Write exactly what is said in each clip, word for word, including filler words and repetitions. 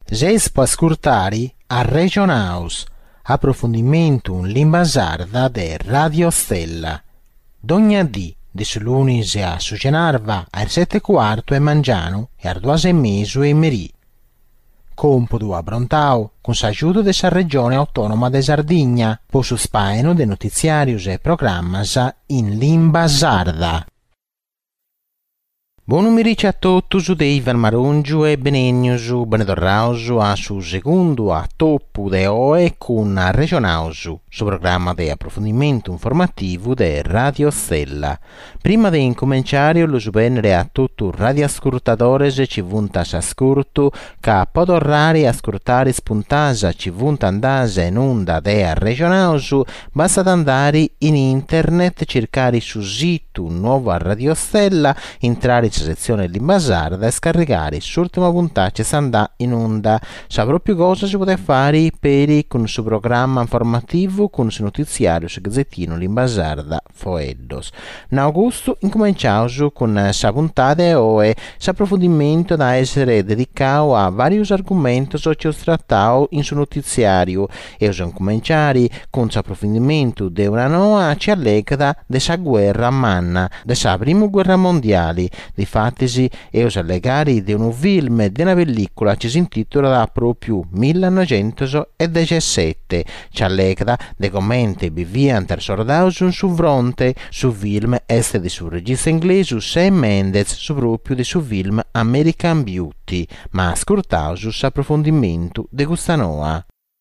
Ges può ascoltare a Region House, approfondimento in lingua sarda de Radio Stella. Dogna di, di lunedì a Sucenarva alle sette e quarto e mangiano e al due e mezzo e merì. Compodo a Brontao, con s'aiuto della regione autonoma de Sardigna, po su spaino de notiziarius e programmas in lingua sarda. Buon pomeriggio a tutti su Ivan Marungiu e benegnusu, benedorrausu a su secondo a toppu de oe con a regionausu, su programma di approfondimento informativo de Radio Stella. Prima di incominciare lo subvenere a tutti i radioascoltatori ci vunta s'ascolto, che podorrare ascoltare spuntasa ci vunta andase in onda de a regionausu, basta andare in internet, cercare su sito nuovo a Radio Stella, entrare sezione lingua sarda e scaricare l'ultima puntata che si andrà in onda. Saprò più cosa si può fare per con il suo programma informativo, con il suo notiziario, il gazzettino lingua sarda Foeddos. In augusto incominciamo con la puntata e ora l'approfondimento da essere dedicato a vari argomenti che ho trattato in suo notiziario e ho cominciare con l'approfondimento di una nuova ci allega della guerra manna, della prima guerra mondiale. Difatti, è a legare di un film di una pellicola che si intitola proprio millenovecentodiciassette, ci allega di commenti viviano per soldati su fronte, su film est di suo regista inglese Sam Mendes, su proprio di suo film American Beauty, ma ascoltato su approfondimento di questa noa.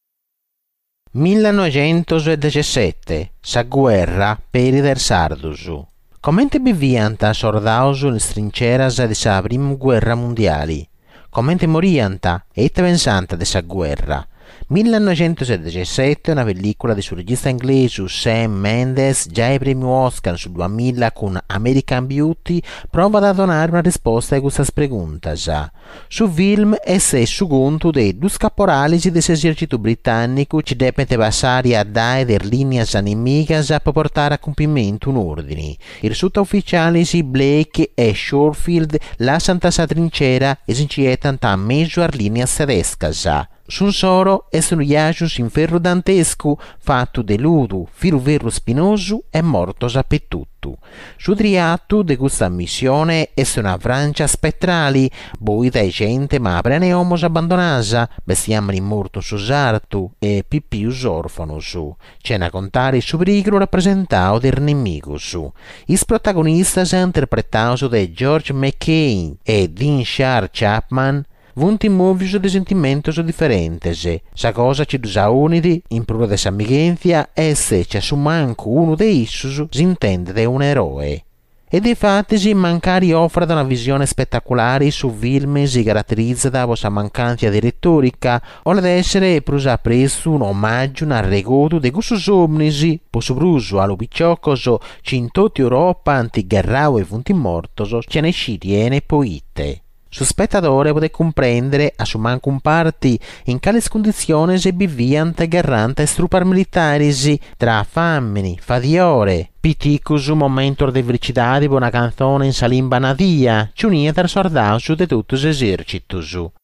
millenovecentodiciassette, sa guerra per i sardusu. Commente vivianta soldati in trincheras della prima guerra mondiale? Commente morianta e pensante della guerra? millenovecentodiciassette è una pellicola di suo regista inglese Sam Mendes, già ai premi Oscar sul duemila con American Beauty, prova a donare una risposta a questa pregunta. Su film è su conto dei due caporali dell'esercito britannico che devono passare a dare delle linee nemiche per portare a compimento un ordine. I sottufficiali Blake e Schofield lasciano la trincea e si incitano a mezzo a linea tedesca. Sul soro è un viaggio in ferro dantesco fatto di ludo, filo vero spinoso e morto sapetutto. Su triatto di questa missione è una Francia spettrale, voi da gente ma prene omos abbandonasa, bestiamoli morto su sarto e pipius orfano su. C'è da contare su pericolo rappresentato del nemico su. I protagonisti sono interpretati da George McCain e Dean Sharp Chapman, vunti movios de sentimentos differentes. Sa cosa ci usa unidi in prova de s'amicizia e se ci manco uno de issus si intende de un eroe. E difatti mancari offre una visione spettacolare su film si caratterizza da questa mancanza di retorica o ad essere prusa presso un omaggio un regodo di questo somnisi posso pruso allo picciocoso in tutta Europa antigherrao e vunti mortoso ce ne ci tiene poite. Su spettatore può comprendere, a su manco un parti, in quali condizioni si viviano garrante strupar militari tra fammini, fadiore, piticus un momento di felicità di una canzone in salimba nadia, ci unia tra soldati di tutti gli eserciti.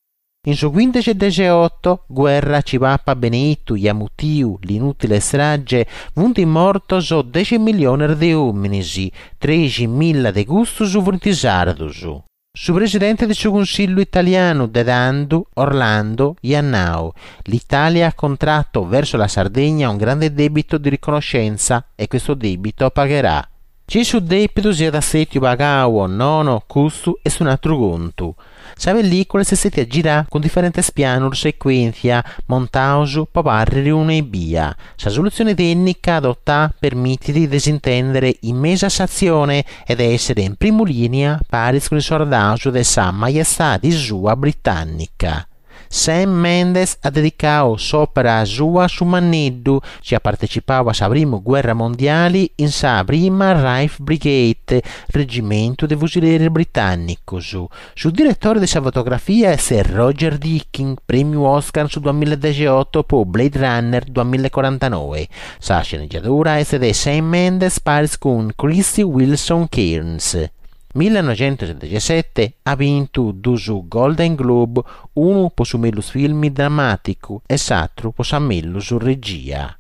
In su quindici e diciotto, guerra ci pappa Benito, Yamutiu, l'inutile strage, vunti mortos dieci milioni di uomini, tredicimila di gustus vunti sardus. Su presidente del suo consiglio italiano Dedando Orlando Iannao, l'Italia ha contratto verso la Sardegna un grande debito di riconoscenza e questo debito pagherà. Ci su debito sia da setio pagao, nono, custu e su un altro conto. Sa pellicola si siete a girare con differenti piani sequenzia, montausu, paparri una e via. Sa soluzione tecnica adottata permette di disintendere in mesa azione ed essere in prima linea pari con il soldati de sa maestà di sua britannica. Sam Mendes ha dedicato l'opera sua su Manneddu, ci ha partecipato alla prima guerra mondiale in sa prima Rifle Brigade, reggimento dei fucilieri britannico. Su direttore di fotografia è Sir Roger Deakins, premio Oscar su duemiladiciotto per Blade Runner duemilaquarantanove. Sa sceneggiatura è di Sam Mendes pari con Christy Wilson Cairns. millenovecentosettantasette ha vinto due Golden Globe, uno per su mellus film drammatico e l'altro per su mellus regia.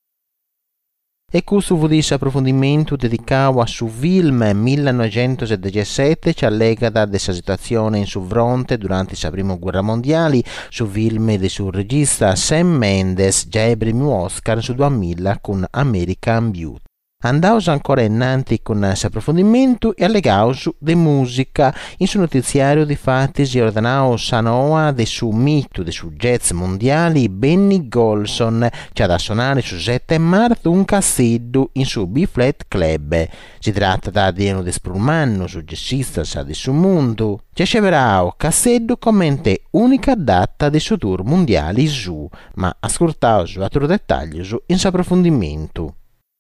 E questo fu questo approfondimento dedicato a su film millenovecentosettantasette, ci allega da questa situazione in su fronte durante la prima guerra mondiale, su film del suo regista Sam Mendes, già il primo Oscar su duemila con American Beauty. Andaus ancora innanti con questo approfondimento e allegaus de musica. In suo notiziario di fatti si ordinaus a noa de su mito de su jazz mondiali Benny Golson, che ha da suonare su sette marzo un cassiddu in su B-Flat Club. Si tratta da di uno de sprummanno su jazzista sa de su mondo. Ci sceverà casseddu commente unica data de su tour mondiali su, ma ascoltaus altro dettaglio su in suo approfondimento.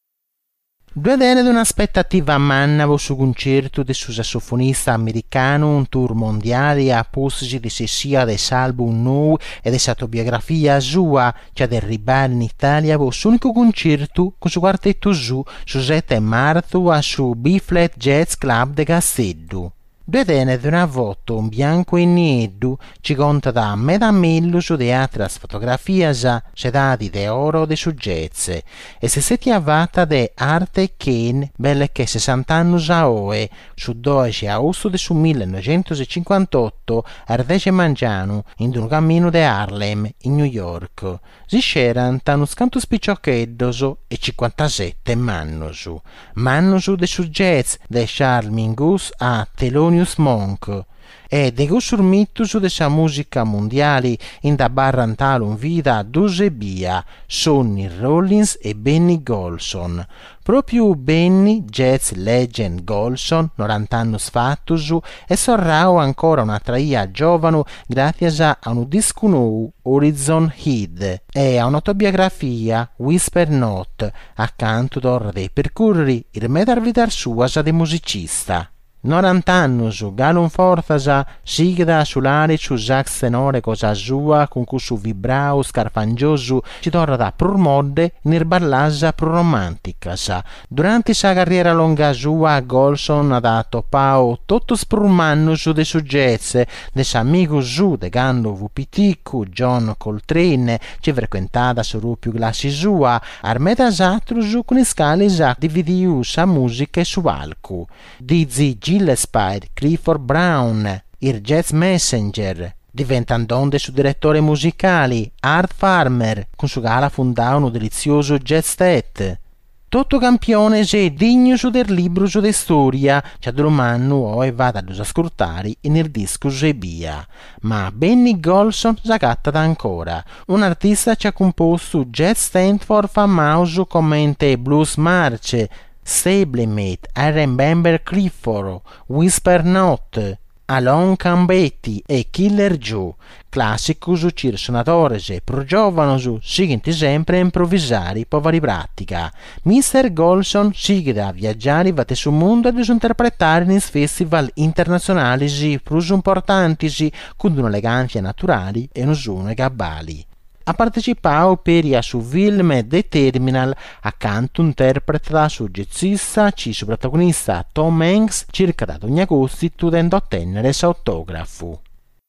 Due anni di un'aspettativa mannavo su concerto del suo sassofonista americano, un tour mondiale a posti di sia dell'album nuovo e della autobiografia sua, che ad arrivare in Italia fu l'unico concerto con suo quartetto su, su sette marzo a su B-Flat Jazz Club de Casseddu. Due anni di una volta un bianco e nero ci conta da medamello su de altre fotografie sedati de oro de su jazz e se si chiavata de arte Ken belle che sessanta anni a oe su dodici agosto de su millenovecentocinquantotto a Ardece Mangiano in un cammino de Harlem in New York. Si c'erano uno scanto spiccioccheddoso e cinquantasette mannosu. Mannosu de su jazz de Charles Mingus a Thelonious Monk e de gussurmittus de sa musica mondiali in da barrantalun vida duse bia Sonny Rollins e Benny Golson. Proprio Benny, jazz legend Golson, novanta anni fattus, e sorrao ancora una traia giovane grazie a un disco nuovo, Horizon Head, e a un'autobiografia, Whisper Note, accanto d'or dei percorri il medar vidar suasa de musicista. novanta anni su galun forza sigda sull'are su sax tenore cosa sua con cui su vibrao scarfangioso ci torna da prurmodde nel ballasa prurromantica sa. Durante sa carriera longa sua Golson ha dato pao tutto sprummanno su de su jazz de sa amico su de gando vupiticu John Coltrane ci frequentata su più classi sua armeta satru su con i scali sa dividiu sa musica e su alcu dizi Gillespie, Clifford Brown, il Jazz Messenger, diventando onde su direttori musicali, Art Farmer, con su gala fondò un delizioso jazz set. Tutto campione è digno su del libro su de storia, c'è domani o e vada ad ascoltare nel disco Zebia. Ma Benny Golson s'agatta da ancora. Un artista ci ha composto Jazz Stanford famoso commente Blues March, Stablemate, I Remember Clifford, Whisper Note, Alon Come Betty e Killer Joe, classicus cir sonatores e pro giovanos, seguenti sempre a improvvisare per vari pratica. mister Golson sigue da viaggiare vate sul mondo e a interpretare in festival internazionali più importanti con un'eleganza naturale e un suono gabbali. Ha partecipato per a su film The Terminal accanto interpreta su jazzista ci su protagonista Tom Hanks circa da ogni agosto studendo a tenere autografo.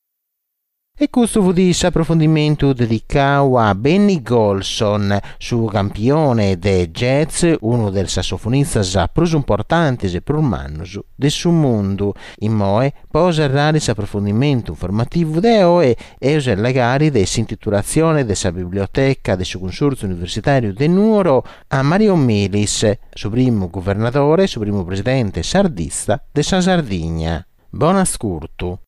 E questo fu di approfondimento dedicato a Benny Golson, su campione de jazz, uno del sassofonista più importanti e più mannos del suo mondo. In moe, può usare questo approfondimento informativo de oe e usare legare dell'intitolazione della biblioteca del suo consorzio universitario de Nuoro a Mario Melis, suo primo governatore, suo primo presidente sardista della Sardegna. Buon ascolto.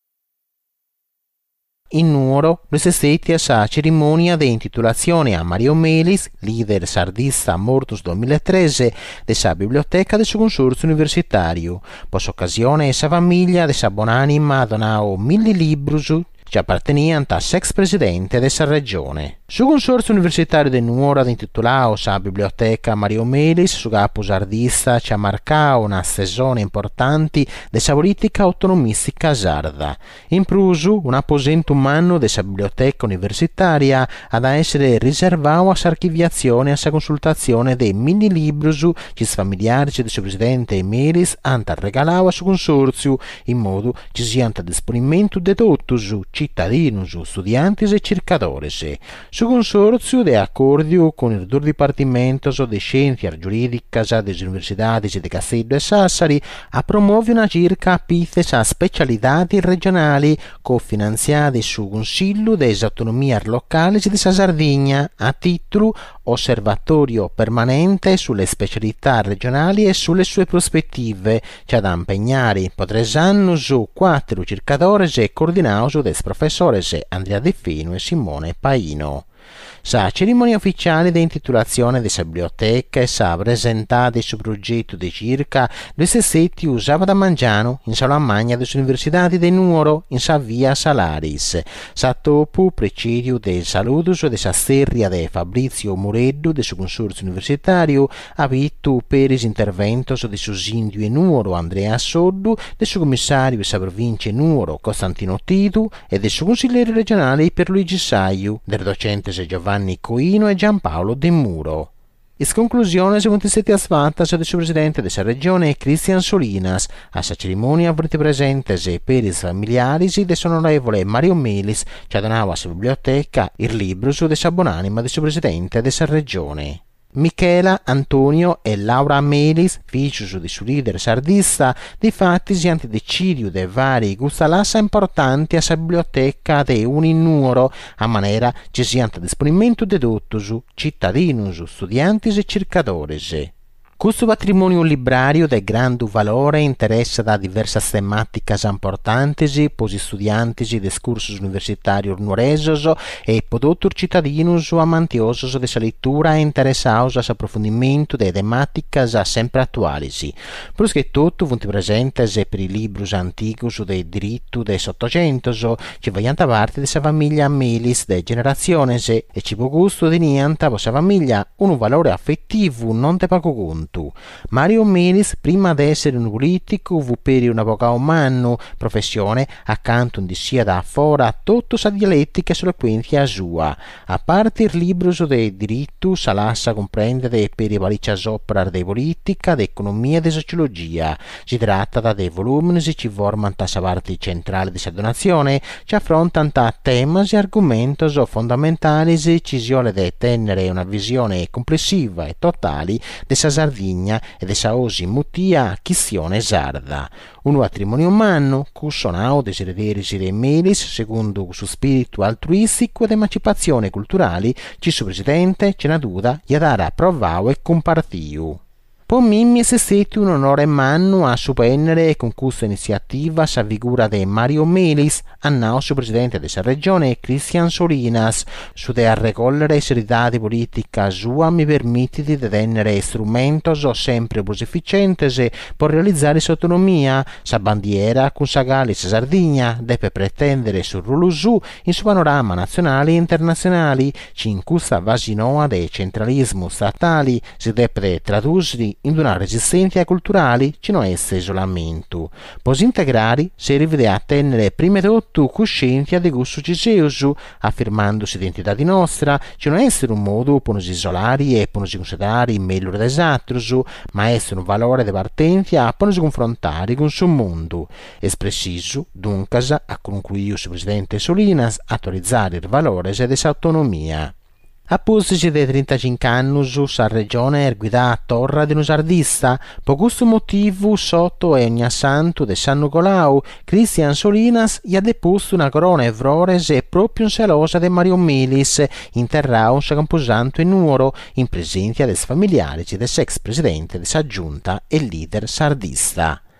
In Nuoro, resistette a cerimonia di intitolazione a Mario Melis, leader sardista morto nel duemilatredici, della biblioteca del suo consorzio universitario. Per occasione, essa famiglia della buonanima ha donato mille libri che apparteniano all'ex presidente della regione. Su consorzio universitario di Nuoro ad intitolato a biblioteca Mario Melis, su capo sardista ci ha marcato una stagione importante della politica autonomistica sarda. In prusu, un apposento umano della biblioteca universitaria ad essere riservato a archiviazione e a consultazione dei mini librus che i familiari del suo presidente Melis hanno regalato a suo consorzio, in modo che siano a disponimento di tutti, cittadini, studianti e cercatori. Su consorzio de accordio con il Dipartimento di Scienze Giuridiche delle Università di Castello e Sassari a promuovere una circa pizzas a specialità regionali cofinanziate su Consiglio delle Autonomie Locali di Sardegna a titolo osservatorio permanente sulle specialità regionali e sulle sue prospettive, che ad impegnare potranno su quattro ricercatori e coordinati dai professori Andrea De Fino e Simone Paino. Sa cerimonia ufficiale di intitolazione della biblioteca e sa presentata su progetto di circa due sessetti usava da mangiano in sala magna dell'Università di Nuoro in sa via Salaris. Sa dopo precidio del saluto e della serria di Fabrizio Mureddu del suo consorzio universitario ha visto per l'intervento del suo sindaco e Nuoro Andrea Soddu, del suo commissario della provincia Nuoro Costantino Titu e del suo consigliere regionale per Luigi Saiu, del docente Giovanni Coino e Giampaolo De Muro. In conclusione, sono stati asfaltati del suo presidente della regione Cristian Solinas. A questa cerimonia avrete presente per i familiari dell'onorevole Mario Melis, che ha donato alla biblioteca il libro su della buonanima del suo presidente della regione. Michela, Antonio e Laura Melis, figli di suo leader sardista, di fatti si hanno deciso di vari gustalassa importanti alla biblioteca di Uninuro, a maniera che siano a disponimento di tutti, cittadini, studianti e cercatori. Questo patrimonio librario di grande valore interessa da diverse tematiche importanti per gli studenti dei corsi universitari nuoresi e per tutti i cittadini amantiosi della lettura e interessati all'approfondimento delle tematiche sempre attuali. Perché tutto è presente per i libri antichi del diritto del Settecento che vanno parte della famiglia Melis di generazioni e ci può gusto di niente per la famiglia un valore affettivo non te poco conto. Mario Melis, prima di essere un politico, fu per una poca umana professione, accanto di sia da fora, tutto sa dialettica sulla quintia sua. A parte il libro del diritto, sa lascia comprendere per i valicia sopra di politica, di economia e di sociologia. Si tratta da dei volumi che ci formano la parte centrale di questa donazione, ci affrontano temi e argomenti fondamentali e ci si vuole tenere una visione complessiva e totale della Sardegna e dessa osi mutia chissione sarda. Un patrimonio umano, cussonao dei erederi dei Melis, secondo il suo spirito altruistico ed emancipazione culturale, ci suo presidente, ce n'ha duda, gli darà provao e compartiu. Per me è stato un onore manno a supporre con questa iniziativa la figura di Mario Melis, annao suo presidente della regione Cristian Solinas, su de recollere serietà di politica sua mi permette di tenere strumenti sempre più efficienti per realizzare sua autonomia, sa bandiera con sa Galles Sardegna deve pretendere sul ruolo su in suo panorama nazionale e internazionale, ci in questa vasinoa del centralismo statali si deve tradurre in una resistenza culturale che non è isolamento. Per integrare si rivede a tenere prima di tutto coscienza di gusto ceseuso, affermandosi identità di nostra, che non è essere un modo per non isolare e per non considerare meglio degli altri, ma essere un valore di partenza per non confrontare con il suo mondo. È preciso, dunque, a concluire il presidente Solinas, attualizzare il valore dell'autonomia. A postici dei trentacinque anni la regione è guidata a torre di un sardista. Per questo motivo, sotto ogni santo di San Nicolao, Cristian Solinas gli ha deposto una corona evrorese proprio in selosa di Mario Melis, interrato a Camposanto e Nuoro, in presenza dei familiari dell'ex presidente della giunta e leader sardista.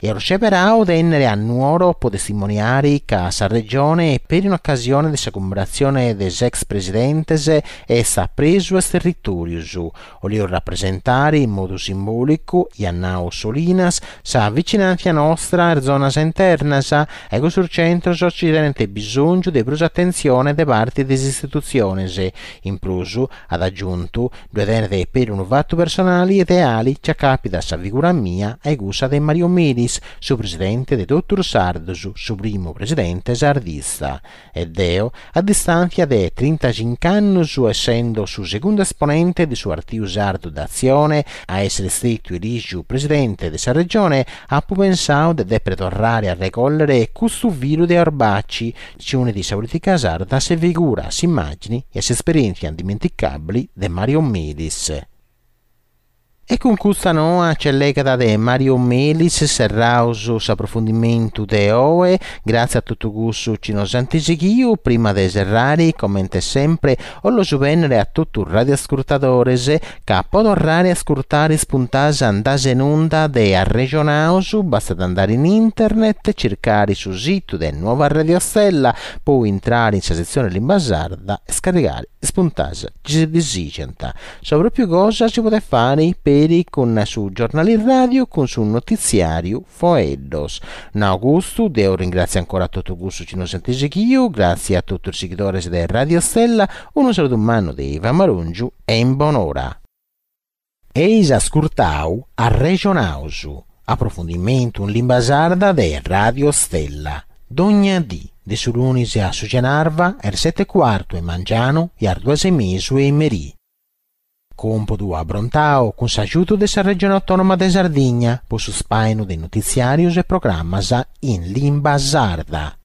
e orceperao dennere a nuoro po testimoniari che sa regione per un'occasione di sa commemorazione des ex presidentes e sa preso es territorius, olio rappresentare in modo simbolico Iannao Solinas sa vicinanza nostra er zonas internas e con sul centro occidente bisogno di più attenzione da parte delle istituzioni, in plus ad aggiunto due tenere per un fatto personali ideali che capita sa figura mia e gusa di Mario Milis, su presidente di Dottor Sardos, su primo presidente sardista. E Deo, a distanza di trentacinque anni, su essendo su secondo esponente di suo artio sardo d'azione, a essere stato eligio presidente di sa regione, ha pensato di tornare a recollere questo vilo di arbacci, una di sa politica sarda se figura, si immagini e si esperienze indimenticabili di Mario Milis. E con questa noa c'è l'egata di Mario Melis, serrauso s'approfondimento de oe, grazie a tutto questo ci nos anticichio, prima de serrari, commente sempre, o lo subvenere a tutto il radioascoltatores, che può tornare a ascoltare spuntase andase in onda de a regionausu, basta andare in internet, cercare sul sito de Nuova Radio Stella, poi entrare in sa sezione Lingua Sarda e scaricare spuntase, ci si disicenta. Sopra più cosa si può fare per con su giornali radio con su notiziario Foeddos. Na Augusto, Deo ringrazio ancora a tutto gusto ci non sentise io, grazie a tutti i seguitori di Radio Stella, un saluto umano di Iva Marungiu e in buon'ora. Eis ascoltau a Regionausu, approfondimento in lingua sarda di Radio Stella. Dogna di, de Surunisi a Sugianarva, er sette quarto e mangiano, e ar due semisu e merì. Compodo a Brontao con s'aiuto della regione autonoma de Sardegna, po su spaino dei notiziarios e programmas in lingua sarda.